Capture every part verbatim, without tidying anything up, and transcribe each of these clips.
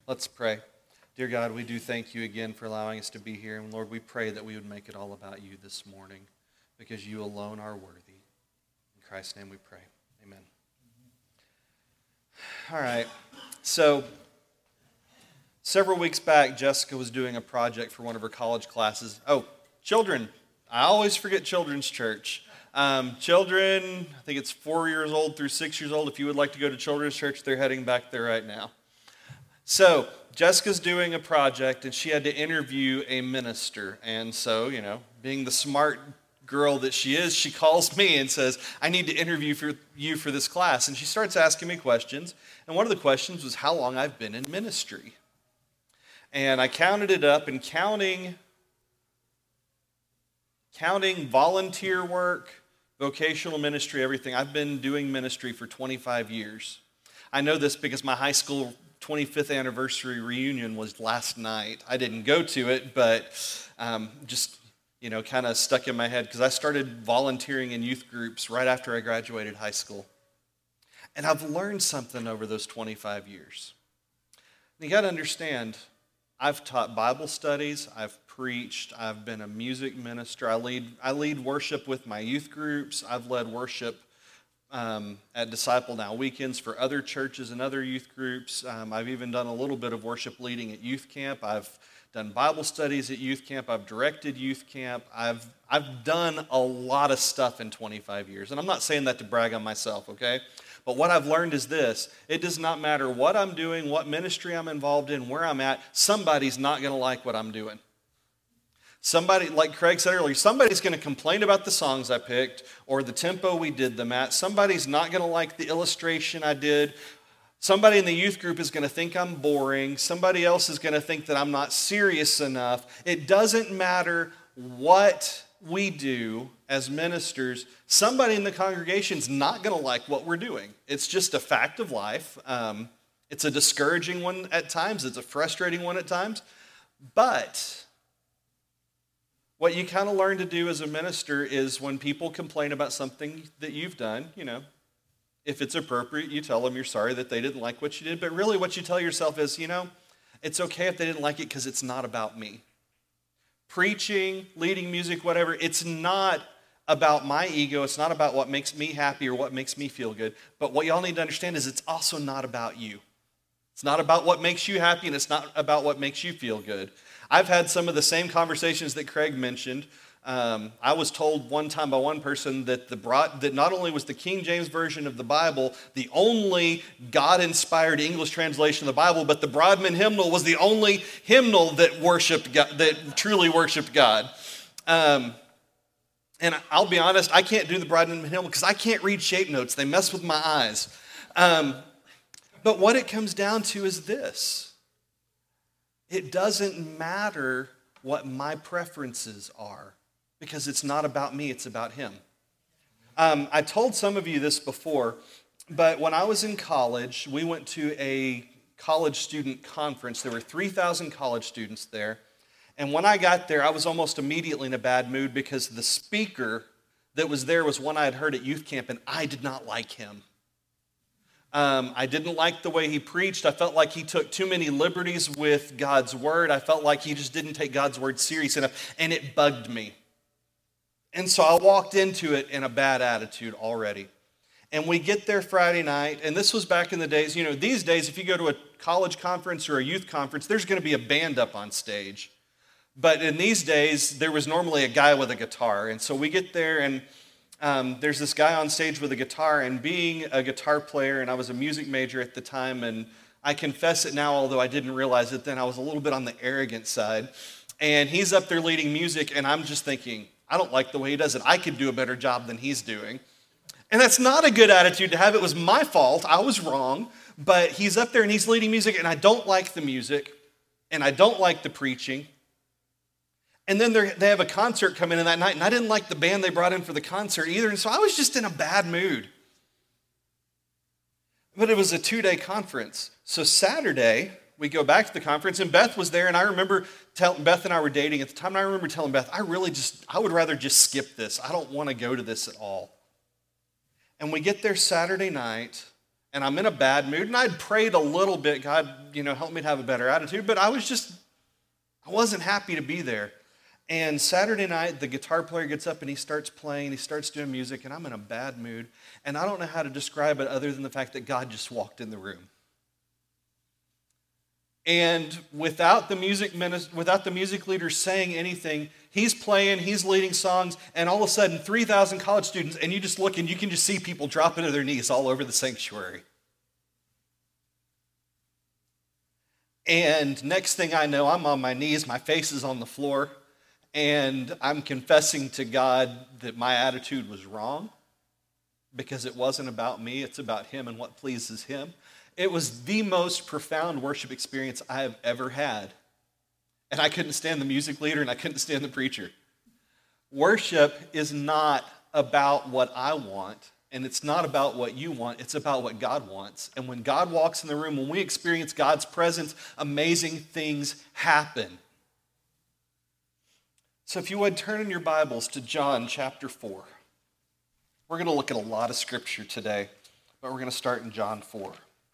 Let's pray. Dear God, we do thank you again for allowing us to be here. And Lord, we pray that we would make it all about you this morning because you alone are worthy. In Christ's name we pray. Amen. All right. So, several weeks back, Jessica was doing a project for one of her college classes. Oh, children. I always forget children's church. Um, children, I think it's four years old through six years old. If you would like to go to children's church, they're heading back there right now. So, Jessica's doing a project, and she had to interview a minister. And so, you know, being the smart girl that she is, she calls me and says, I need to interview for you for this class. And she starts asking me questions. And one of the questions was how long I've been in ministry. And I counted it up, and counting, counting volunteer work, vocational ministry, everything, I've been doing ministry for twenty-five years. I know this because my high school twenty-fifth anniversary reunion was last night. I didn't go to it, but um, just, you know, kind of stuck in my head because I started volunteering in youth groups right after I graduated high school. And I've learned something over those twenty-five years. You got to understand, I've taught Bible studies, I've preached, I've been a music minister, I lead, I lead worship with my youth groups, I've led worship Um, at Disciple Now weekends for other churches and other youth groups. Um, I've even done a little bit of worship leading at youth camp. I've done Bible studies at youth camp. I've directed youth camp. I've I've done a lot of stuff in twenty-five years. And I'm not saying that to brag on myself, okay? But what I've learned is this. It does not matter what I'm doing, what ministry I'm involved in, where I'm at, somebody's not going to like what I'm doing. Somebody, like Craig said earlier, somebody's going to complain about the songs I picked or the tempo we did them at. Somebody's not going to like the illustration I did. Somebody in the youth group is going to think I'm boring. Somebody else is going to think that I'm not serious enough. It doesn't matter what we do as ministers. Somebody in the congregation's not going to like what we're doing. It's just a fact of life. Um, it's a discouraging one at times. It's a frustrating one at times. But what you kind of learn to do as a minister is when people complain about something that you've done, you know, if it's appropriate, you tell them you're sorry that they didn't like what you did. But really what you tell yourself is, you know, it's okay if they didn't like it because it's not about me. Preaching, leading music, whatever, it's not about my ego. It's not about what makes me happy or what makes me feel good. But what y'all need to understand is it's also not about you. It's not about what makes you happy, and it's not about what makes you feel good. I've had some of the same conversations that Craig mentioned. Um, I was told one time by one person that the broad, that not only was the King James Version of the Bible the only God-inspired English translation of the Bible, but the Broadman hymnal was the only hymnal that worshiped God, that truly worshiped God. Um, and I'll be honest, I can't do the Broadman hymnal because I can't read shape notes. They mess with my eyes. Um, but what it comes down to is this. It doesn't matter what my preferences are because it's not about me, it's about him. Um, I told some of you this before, but when I was in college, we went to a college student conference. There were three thousand college students there. And when I got there, I was almost immediately in a bad mood because the speaker that was there was one I had heard at youth camp, and I did not like him. Um, I didn't like the way he preached. I felt like he took too many liberties with God's word. I felt like he just didn't take God's word serious enough, and it bugged me. And so I walked into it in a bad attitude already. And we get there Friday night, and this was back in the days, you know, these days, if you go to a college conference or a youth conference, there's going to be a band up on stage. But in these days, there was normally a guy with a guitar. And so we get there, and Um, there's this guy on stage with a guitar, and being a guitar player, and I was a music major at the time, and I confess it now, although I didn't realize it then, I was a little bit on the arrogant side. And he's up there leading music, and I'm just thinking, I don't like the way he does it. I could do a better job than he's doing. And that's not a good attitude to have. It was my fault. I was wrong. But he's up there, and he's leading music, and I don't like the music, and I don't like the preaching. And then they have a concert coming in that night, and I didn't like the band they brought in for the concert either, and so I was just in a bad mood. But it was a two-day conference. So Saturday, we go back to the conference, and Beth was there, and I remember, telling Beth and I were dating at the time, and I remember telling Beth, I really just, I would rather just skip this. I don't want to go to this at all. And we get there Saturday night, and I'm in a bad mood, and I'd prayed a little bit, God, you know, help me to have a better attitude, but I was just, I wasn't happy to be there. And Saturday night, the guitar player gets up and he starts playing, he starts doing music, and I'm in a bad mood, and I don't know how to describe it other than the fact that God just walked in the room. And without the music minister, without the music leader saying anything, he's playing, he's leading songs, and all of a sudden, three thousand college students, and you just look and you can just see people dropping to their knees all over the sanctuary. And next thing I know, I'm on my knees, my face is on the floor, and I'm confessing to God that my attitude was wrong because it wasn't about me, it's about Him and what pleases Him. It was the most profound worship experience I have ever had. And I couldn't stand the music leader and I couldn't stand the preacher. Worship is not about what I want, and it's not about what you want. It's about what God wants. And when God walks in the room, when we experience God's presence, amazing things happen. So if you would, turn in your Bibles to John chapter four. We're going to look at a lot of scripture today, but we're going to start in John four.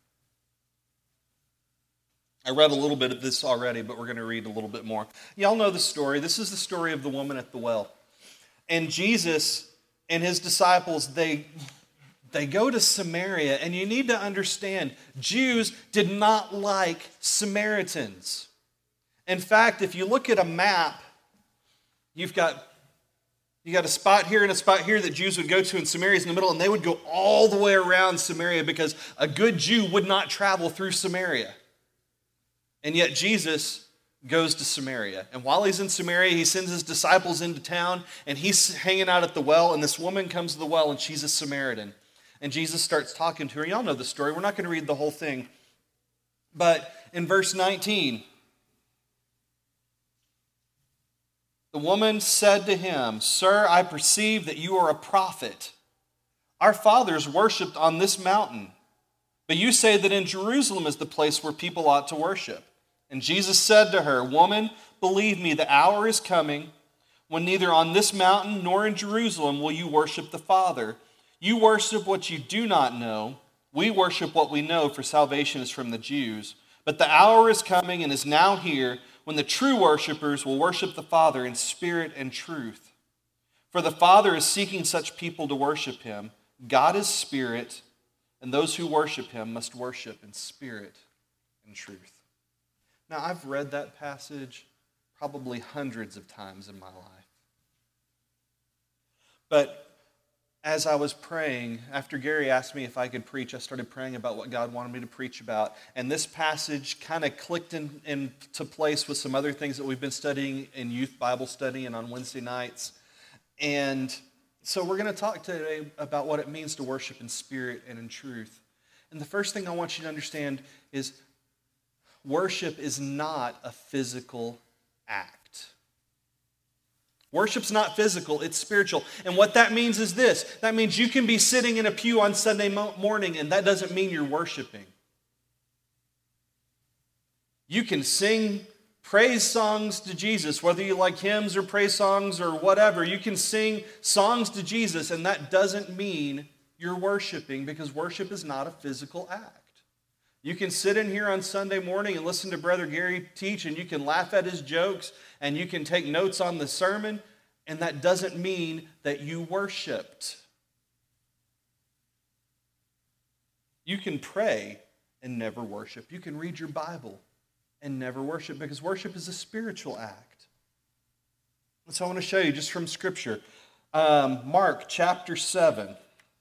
I read a little bit of this already, but we're going to read a little bit more. Y'all know the story. This is the story of the woman at the well. And Jesus and his disciples, they, they go to Samaria. And you need to understand, Jews did not like Samaritans. In fact, if you look at a map, you've got, you got a spot here and a spot here that Jews would go to, and Samaria's in the middle, and they would go all the way around Samaria because a good Jew would not travel through Samaria. And yet Jesus goes to Samaria. And while he's in Samaria, he sends his disciples into town, and he's hanging out at the well, and this woman comes to the well, and she's a Samaritan. And Jesus starts talking to her. Y'all know the story. We're not going to read the whole thing. But in verse nineteen, the woman said to him, "Sir, I perceive that you are a prophet. Our fathers worshipped on this mountain, but you say that in Jerusalem is the place where people ought to worship." And Jesus said to her, "Woman, believe me, the hour is coming when neither on this mountain nor in Jerusalem will you worship the Father. You worship what you do not know. We worship what we know, for salvation is from the Jews. But the hour is coming and is now here when the true worshipers will worship the Father in spirit and truth. For the Father is seeking such people to worship Him. God is spirit, and those who worship Him must worship in spirit and truth." Now, I've read that passage probably hundreds of times in my life. But as I was praying, after Gary asked me if I could preach, I started praying about what God wanted me to preach about. And this passage kind of clicked in, into place with some other things that we've been studying in youth Bible study and on Wednesday nights. And so we're going to talk today about what it means to worship in spirit and in truth. And the first thing I want you to understand is worship is not a physical act. Worship's not physical, it's spiritual. And what that means is this. That means you can be sitting in a pew on Sunday morning, and that doesn't mean you're worshiping. You can sing praise songs to Jesus, whether you like hymns or praise songs or whatever. You can sing songs to Jesus, and that doesn't mean you're worshiping, because worship is not a physical act. You can sit in here on Sunday morning and listen to Brother Gary teach, and you can laugh at his jokes, and you can take notes on the sermon, and that doesn't mean that you worshiped. You can pray and never worship. You can read your Bible and never worship, because worship is a spiritual act. And so I want to show you just from Scripture. Um, Mark chapter seven.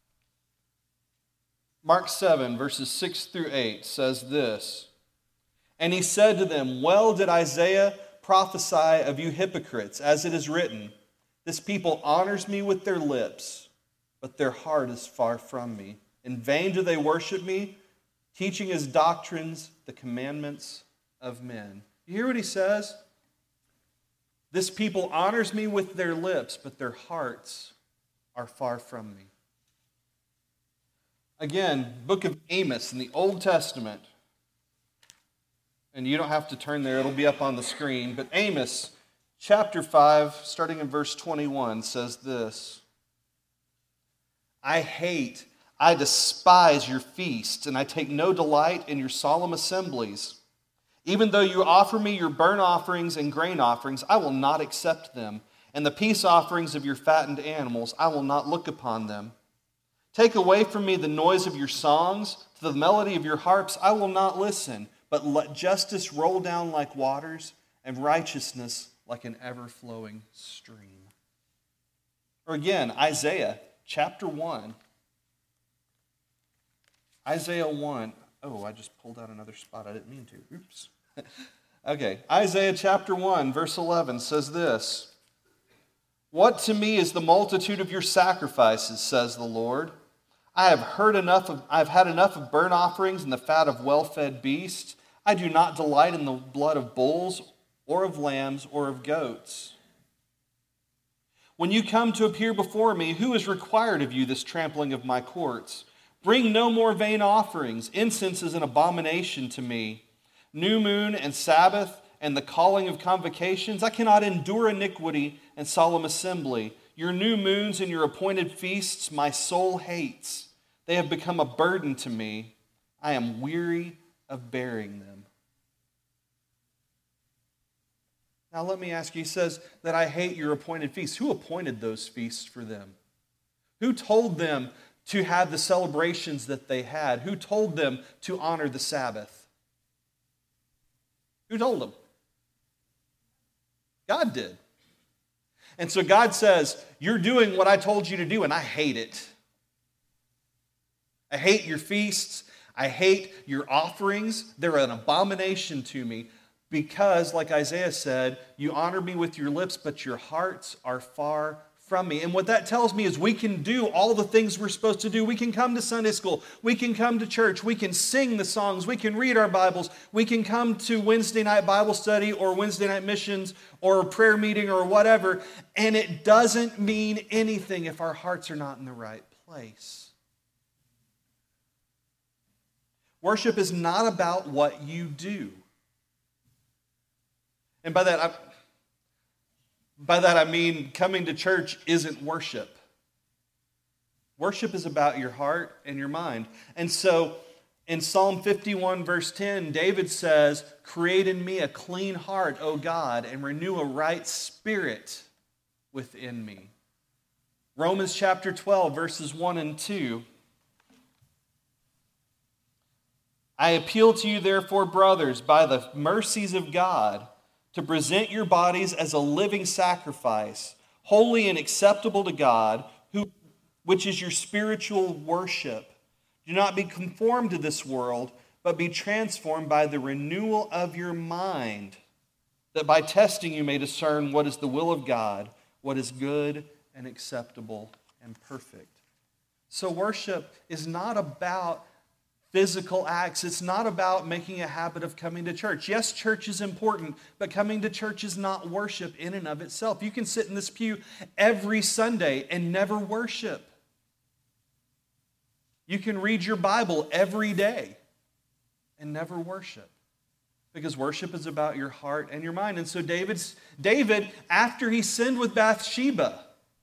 Mark seven, verses six through eight says this. "And he said to them, Well did Isaiah prophesy of you hypocrites, as it is written, This people honors me with their lips, but their heart is far from me. In vain do they worship me, teaching as doctrines the commandments of men." You hear what he says? This people honors me with their lips, but their hearts are far from me. Again, book of Amos in the Old Testament. And you don't have to turn there, it'll be up on the screen. But Amos chapter five, starting in verse twenty-one, says this. I hate, I despise your feasts, and I take no delight in your solemn assemblies. Even though you offer me your burnt offerings and grain offerings, I will not accept them. And the peace offerings of your fattened animals, I will not look upon them. Take away from me the noise of your songs. To the melody of your harps, I will not listen. But let justice roll down like waters, and righteousness like an ever-flowing stream. Or again, Isaiah chapter one. Isaiah one. Oh, I just pulled out another spot. I didn't mean to. Oops. Okay, Isaiah chapter one, verse eleven says this. What to me is the multitude of your sacrifices, says the Lord. I have heard enough of, I have had enough of burnt offerings and the fat of well-fed beasts. I do not delight in the blood of bulls or of lambs or of goats. When you come to appear before me, who has required of you this trampling of my courts? Bring no more vain offerings. Incense is an abomination to me. New moon and Sabbath and the calling of convocations. I cannot endure iniquity and solemn assembly. Your new moons and your appointed feasts my soul hates. They have become a burden to me. I am weary of bearing them. Now let me ask you, he says that I hate your appointed feasts. Who appointed those feasts for them? Who told them to have the celebrations that they had? Who told them to honor the Sabbath? Who told them? God did. And so God says, you're doing what I told you to do, and I hate it. I hate your feasts. I hate your offerings. They're an abomination to me because, like Isaiah said, you honor me with your lips, but your hearts are far from me. And what that tells me is we can do all the things we're supposed to do. We can come to Sunday school. We can come to church. We can sing the songs. We can read our Bibles. We can come to Wednesday night Bible study or Wednesday night missions or a prayer meeting or whatever. And it doesn't mean anything if our hearts are not in the right place. Worship is not about what you do. And by that, I By that I mean coming to church isn't worship. Worship is about your heart and your mind. And so in Psalm fifty-one verse ten, David says, create in me a clean heart, O God, and renew a right spirit within me. Romans chapter twelve verses one and two. I appeal to you therefore, brothers, by the mercies of God, to present your bodies as a living sacrifice, holy and acceptable to God, who, which is your spiritual worship. Do not be conformed to this world, but be transformed by the renewal of your mind, that by testing you may discern what is the will of God, what is good and acceptable and perfect. So worship is not about physical acts. It's not about making a habit of coming to church. Yes, church is important, but coming to church is not worship in and of itself. You can sit in this pew every Sunday and never worship. You can read your Bible every day and never worship. Because worship is about your heart and your mind. And so David's, David, after he sinned with Bathsheba,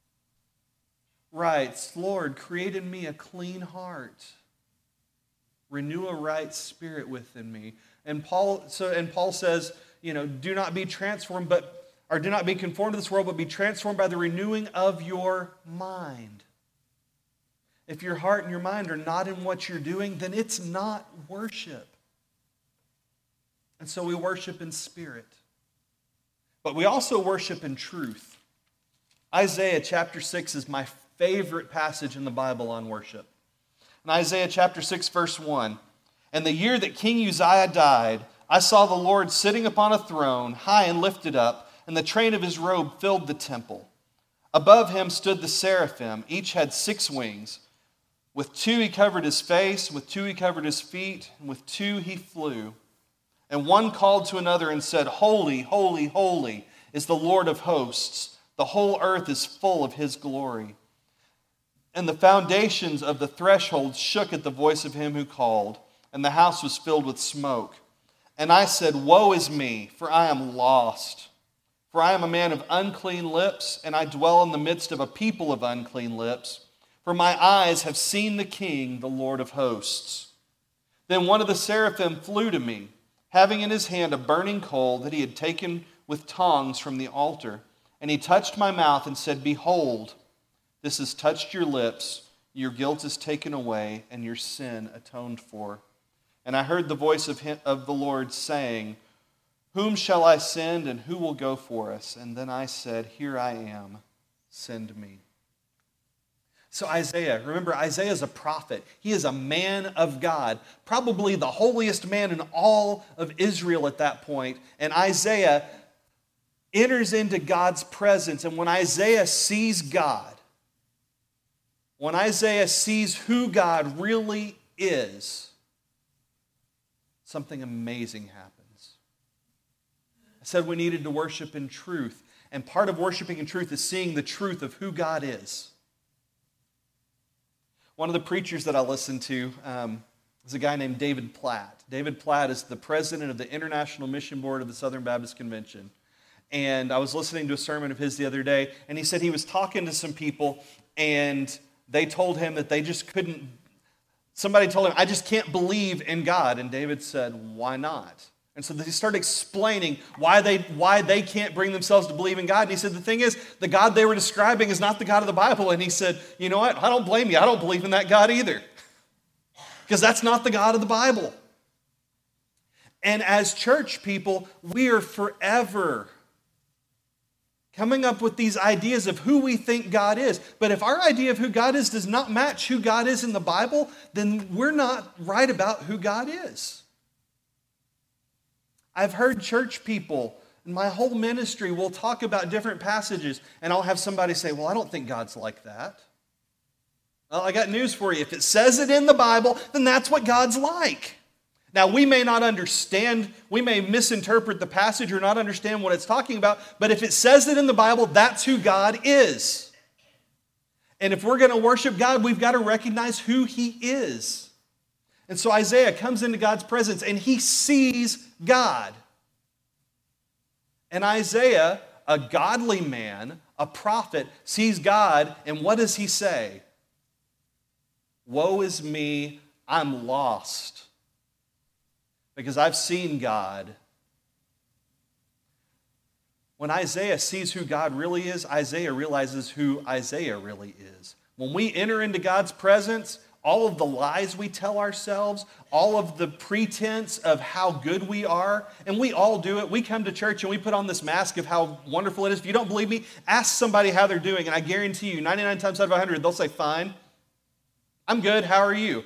writes, Lord, create in me a clean heart. Renew a right spirit within me. And Paul so and Paul says, you know, do not be transformed, but or do not be conformed to this world, but be transformed by the renewing of your mind. If your heart and your mind are not in what you're doing, then it's not worship. And so we worship in spirit. But we also worship in truth. Isaiah chapter six is my favorite passage in the Bible on worship. In Isaiah chapter six, verse one, and the year that King Uzziah died, I saw the Lord sitting upon a throne, high and lifted up, and the train of his robe filled the temple. Above him stood the seraphim. Each had six wings. With two he covered his face, with two he covered his feet, and with two he flew. And one called to another and said, Holy, holy, holy is the Lord of hosts. The whole earth is full of his glory. And the foundations of the threshold shook at the voice of him who called, and the house was filled with smoke. And I said, Woe is me, for I am lost. For I am a man of unclean lips, and I dwell in the midst of a people of unclean lips. For my eyes have seen the King, the Lord of hosts." Then one of the seraphim flew to me, having in his hand a burning coal that he had taken with tongs from the altar. And he touched my mouth and said, "Behold, this has touched your lips. Your guilt is taken away, and your sin atoned for." And I heard the voice of, him, of the Lord saying, "Whom shall I send, and who will go for us?" And then I said, "Here I am, send me." So Isaiah, remember, Isaiah is a prophet. He is a man of God, probably the holiest man in all of Israel at that point. And Isaiah enters into God's presence. And when Isaiah sees God, when Isaiah sees who God really is, something amazing happens. I said we needed to worship in truth. And part of worshiping in truth is seeing the truth of who God is. One of the preachers that I listened to um, is a guy named David Platt. David Platt is the president of the International Mission Board of the Southern Baptist Convention. And I was listening to a sermon of his the other day, and he said he was talking to some people, and they told him that they just couldn't, somebody told him, "I just can't believe in God." And David said, "Why not?" And so he started explaining why they, why they can't bring themselves to believe in God. And he said, the thing is, the God they were describing is not the God of the Bible. And he said, "You know what? I don't blame you. I don't believe in that God either. Because that's not the God of the Bible." And as church people, we are forever coming up with these ideas of who we think God is. But if our idea of who God is does not match who God is in the Bible, then we're not right about who God is. I've heard church people in my whole ministry will talk about different passages, and I'll have somebody say, "Well, I don't think God's like that." Well, I got news for you. If it says it in the Bible, then that's what God's like. Now, we may not understand, we may misinterpret the passage or not understand what it's talking about, but if it says it in the Bible, that's who God is. And if we're going to worship God, we've got to recognize who He is. And so Isaiah comes into God's presence and he sees God. And Isaiah, a godly man, a prophet, sees God, and what does he say? "Woe is me, I'm lost, because I've seen God." When Isaiah sees who God really is, Isaiah realizes who Isaiah really is. When we enter into God's presence, all of the lies we tell ourselves, all of the pretense of how good we are, and we all do it. We come to church and we put on this mask of how wonderful it is. If you don't believe me, ask somebody how they're doing, and I guarantee you, ninety-nine times out of one hundred, they'll say, "Fine. I'm good. How are you?"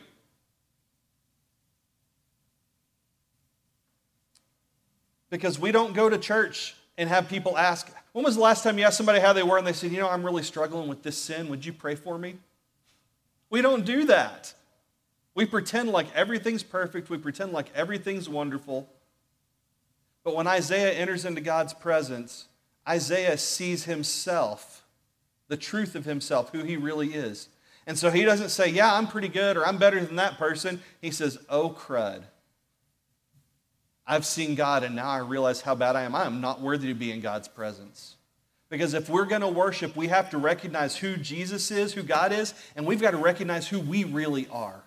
Because we don't go to church and have people ask, "When was the last time you asked somebody how they were?" And they said, "You know, I'm really struggling with this sin. Would you pray for me?" We don't do that. We pretend like everything's perfect. We pretend like everything's wonderful. But when Isaiah enters into God's presence, Isaiah sees himself, the truth of himself, who he really is. And so he doesn't say, "Yeah, I'm pretty good," or "I'm better than that person." He says, "Oh, crud. I've seen God, and now I realize how bad I am. I am not worthy to be in God's presence." Because if we're going to worship, we have to recognize who Jesus is, who God is, and we've got to recognize who we really are.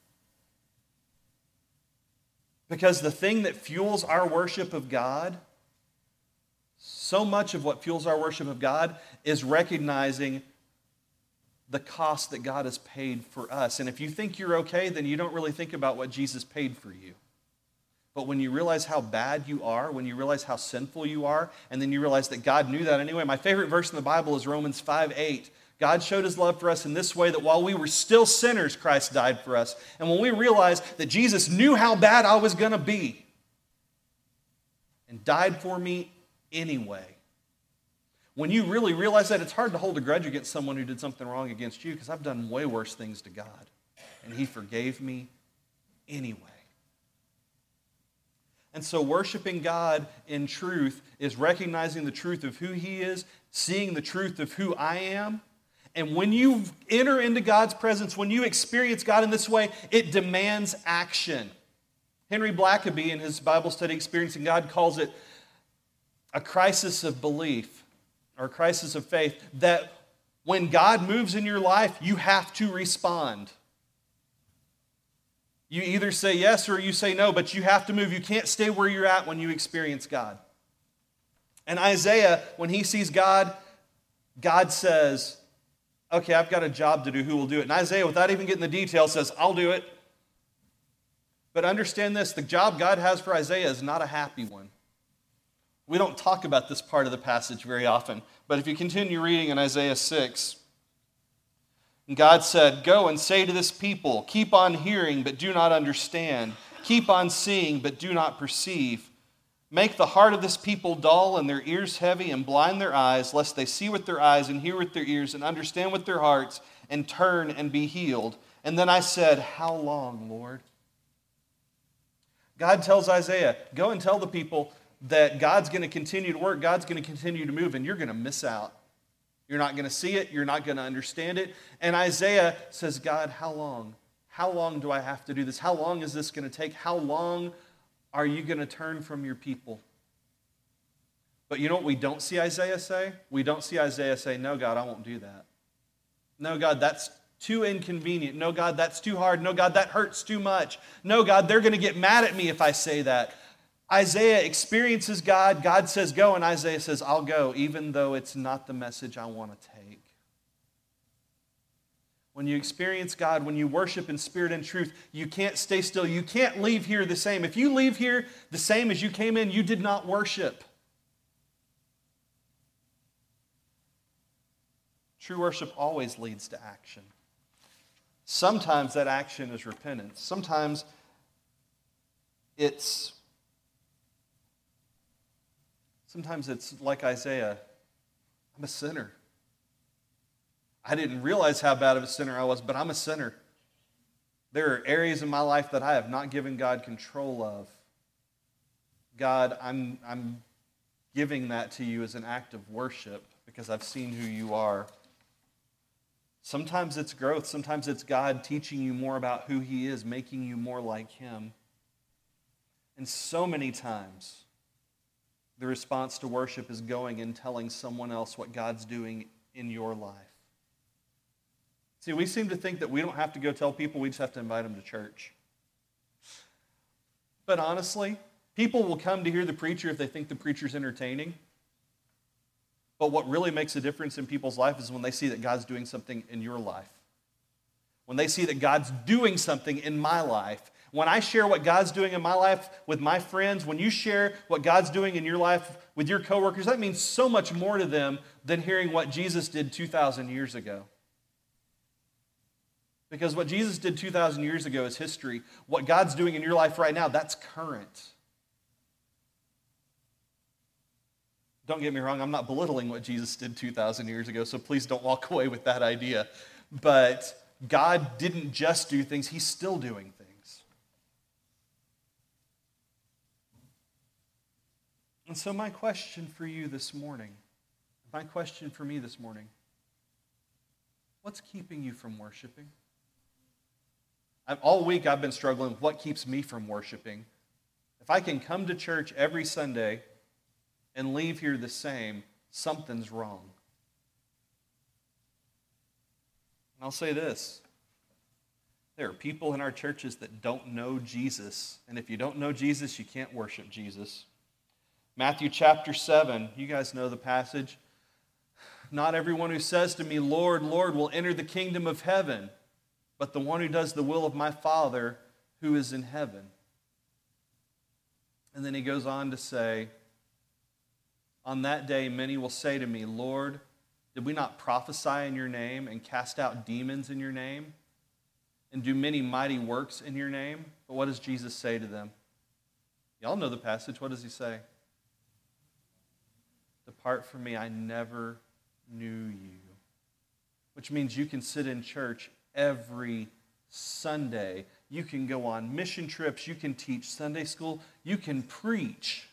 Because the thing that fuels our worship of God, so much of what fuels our worship of God is recognizing the cost that God has paid for us. And if you think you're okay, then you don't really think about what Jesus paid for you. But when you realize how bad you are, when you realize how sinful you are, and then you realize that God knew that anyway. My favorite verse in the Bible is Romans five eight. God showed His love for us in this way, that while we were still sinners, Christ died for us. And when we realize that Jesus knew how bad I was going to be and died for me anyway, when you really realize that, it's hard to hold a grudge against someone who did something wrong against you, because I've done way worse things to God, and He forgave me anyway. And so worshiping God in truth is recognizing the truth of who He is, seeing the truth of who I am. And when you enter into God's presence, when you experience God in this way, it demands action. Henry Blackaby, in his Bible study, Experiencing God, calls it a crisis of belief, or a crisis of faith, that When God moves in your life, you have to respond. You either say yes or you say no, but you have to move. You can't stay where you're at when you experience God. And Isaiah, when he sees God, God says, okay, I've got a job to do. Who will do it? And Isaiah, without even getting the details, says, I'll do it. But understand this, the job God has for Isaiah is not a happy one. We don't talk about this part of the passage very often, but if you continue reading in Isaiah six, God said, go and say to this people, keep on hearing, but do not understand. Keep on seeing, but do not perceive. Make the heart of this people dull and their ears heavy and blind their eyes, lest they see with their eyes and hear with their ears and understand with their hearts and turn and be healed. And then I said, how long, Lord? God tells Isaiah, go and tell the people that God's going to continue to work, God's going to continue to move, and you're going to miss out. You're not going to see it. You're not going to understand it. And Isaiah says, God, how long? How long do I have to do this? How long is this going to take? How long are you going to turn from your people? But you know what we don't see Isaiah say? We don't see Isaiah say, no, God, I won't do that. No, God, that's too inconvenient. No, God, that's too hard. No, God, that hurts too much. No, God, they're going to get mad at me if I say that. Isaiah experiences God. God says go, and Isaiah says, I'll go, even though it's not the message I want to take. When you experience God, when you worship in spirit and truth, you can't stay still. You can't leave here the same. If you leave here the same as you came in, you did not worship. True worship always leads to action. Sometimes that action is repentance. Sometimes it's Sometimes it's like Isaiah, I'm a sinner. I didn't realize how bad of a sinner I was, but I'm a sinner. There are areas in my life that I have not given God control of. God, I'm, I'm giving that to you as an act of worship because I've seen who you are. Sometimes it's growth. Sometimes it's God teaching you more about who He is, making you more like Him. And so many times, the response to worship is going and telling someone else what God's doing in your life. See, we seem to think that we don't have to go tell people, we just have to invite them to church. But honestly, people will come to hear the preacher if they think the preacher's entertaining. But what really makes a difference in people's life is when they see that God's doing something in your life. When they see that God's doing something in my life. When I share what God's doing in my life with my friends, when you share what God's doing in your life with your coworkers, that means so much more to them than hearing what Jesus did two thousand years ago. Because what Jesus did two thousand years ago is history. What God's doing in your life right now, that's current. Don't get me wrong, I'm not belittling what Jesus did two thousand years ago, so please don't walk away with that idea. But God didn't just do things, He's still doing things. And so my question for you this morning, my question for me this morning, what's keeping you from worshiping? I've, all week I've been struggling with what keeps me from worshiping. If I can come to church every Sunday and leave here the same, something's wrong. And I'll say this. There are people in our churches that don't know Jesus. And if you don't know Jesus, you can't worship Jesus. Matthew chapter seven, you guys know the passage. Not everyone who says to me, Lord, Lord, will enter the kingdom of heaven, but the one who does the will of my Father who is in heaven. And then he goes on to say, on that day many will say to me, Lord, did we not prophesy in your name and cast out demons in your name and do many mighty works in your name? But what does Jesus say to them? Y'all know the passage. What does he say? Depart from me, I never knew you. Which means you can sit in church every Sunday. You can go on mission trips. You can teach Sunday school. You can preach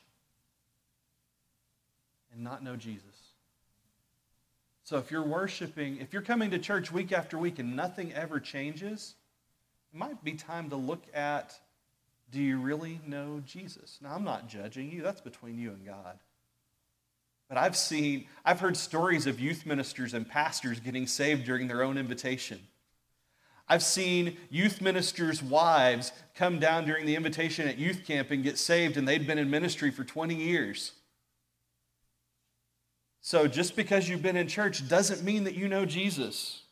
and not know Jesus. So if you're worshiping, if you're coming to church week after week and nothing ever changes, it might be time to look at, do you really know Jesus? Now, I'm not judging you. That's between you and God. But I've seen, I've heard stories of youth ministers and pastors getting saved during their own invitation. I've seen youth ministers' wives come down during the invitation at youth camp and get saved, and they'd been in ministry for twenty years. So just because you've been in church doesn't mean that you know Jesus.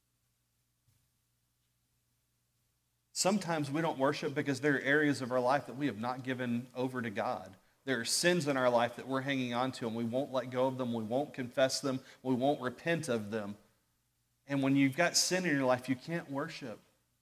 Sometimes we don't worship because there are areas of our life that we have not given over to God. There are sins in our life that we're hanging on to, and we won't let go of them, we won't confess them, we won't repent of them. And when you've got sin in your life, you can't worship.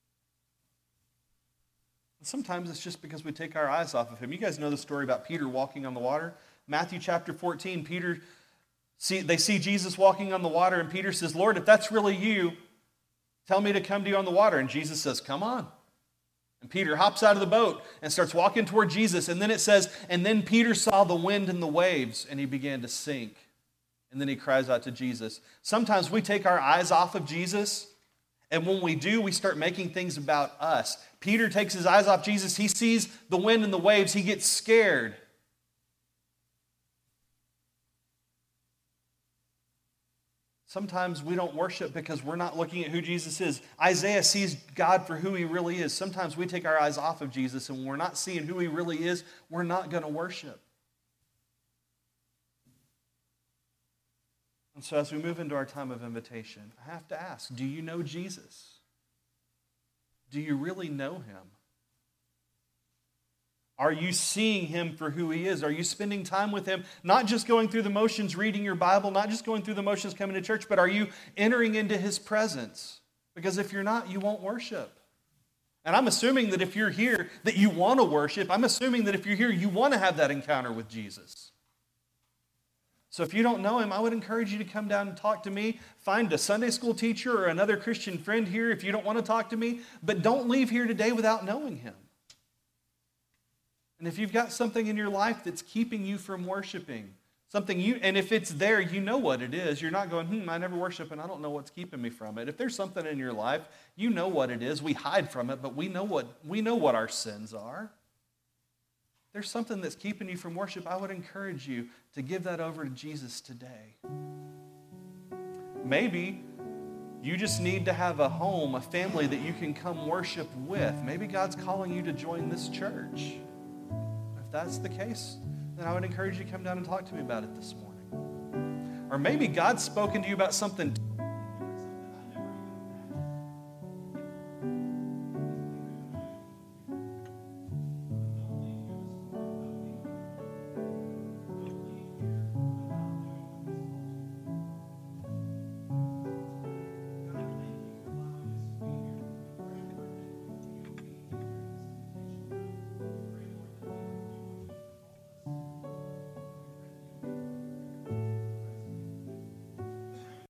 Sometimes it's just because we take our eyes off of him. You guys know the story about Peter walking on the water? Matthew chapter fourteen, Peter, see, they see Jesus walking on the water, and Peter says, Lord, if that's really you, tell me to come to you on the water. And Jesus says, come on. And Peter hops out of the boat and starts walking toward Jesus. And then it says, and then Peter saw the wind and the waves, and he began to sink. And then he cries out to Jesus. Sometimes we take our eyes off of Jesus, and when we do, we start making things about us. Peter takes his eyes off Jesus. He sees the wind and the waves. He gets scared. Sometimes we don't worship because we're not looking at who Jesus is. Isaiah sees God for who he really is. Sometimes we take our eyes off of Jesus, and when we're not seeing who he really is, we're not going to worship. And so as we move into our time of invitation, I have to ask, do you know Jesus? Do you really know him? Are you seeing him for who he is? Are you spending time with him, not just going through the motions, reading your Bible, not just going through the motions, coming to church, but are you entering into his presence? Because if you're not, you won't worship. And I'm assuming that if you're here, that you want to worship. I'm assuming that if you're here, you want to have that encounter with Jesus. So if you don't know him, I would encourage you to come down and talk to me. Find a Sunday school teacher or another Christian friend here if you don't want to talk to me. But don't leave here today without knowing him. And if you've got something in your life that's keeping you from worshiping, something you, and if it's there, you know what it is. You're not going, hmm, I never worship and I don't know what's keeping me from it. If there's something in your life, you know what it is. We hide from it, but we know what we know what our sins are. If there's something that's keeping you from worship, I would encourage you to give that over to Jesus today. Maybe you just need to have a home, a family that you can come worship with. Maybe God's calling you to join this church. If that's the case, then I would encourage you to come down and talk to me about it this morning. Or maybe God's spoken to you about something